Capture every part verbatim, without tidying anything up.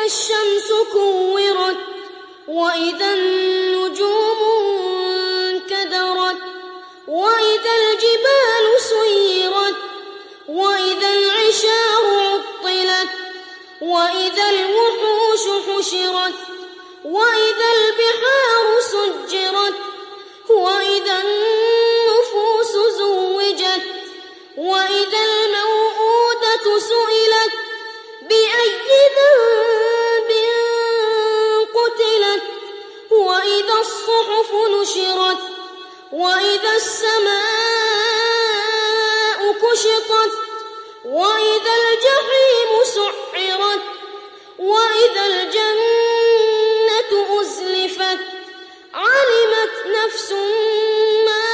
الشمس كورت وإذا النجوم انكدرت وإذا الجبال سيرت وإذا العشار عطلت وإذا الوحوش حشرت وإذا البحار سجرت وإذا النفوس زوجت وإذا الموءودة سئلت بأي ذنب قتلت وإذا الصحف نشرت وإذا السماء كشطت وإذا الجحيم سعرت وإذا الجنة أزلفت علمت نفس ما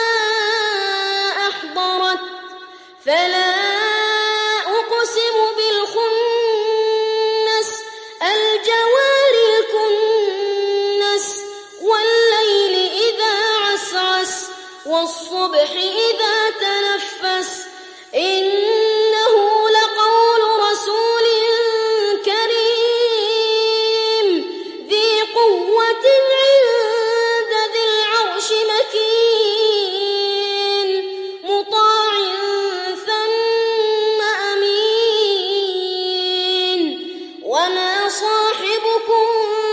أحضرت فلا أقسم بالخنس الجوار الكنس والليل إذا عسعس والصبح إذا تنفس إنه لقول رسول كريم ذي قوة عند ذي العرش مكين مطاع ثم أمين وما صاحبكم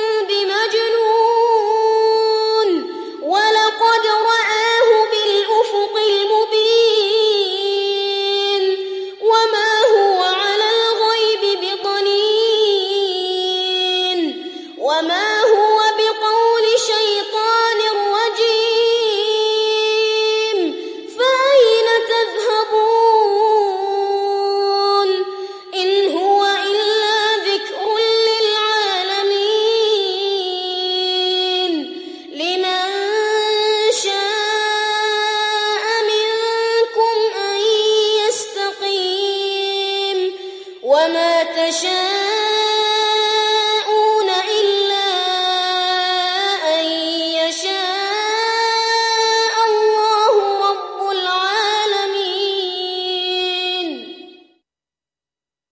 بمجنون ولقد رآه بالأفق المبين وما هو على الغيب بضنين وما هو بقول شيطان رجيم فأين تذهبون إن هو إلا ذكر للعالمين لمن شاء منكم أن يستقيم وما تشاءون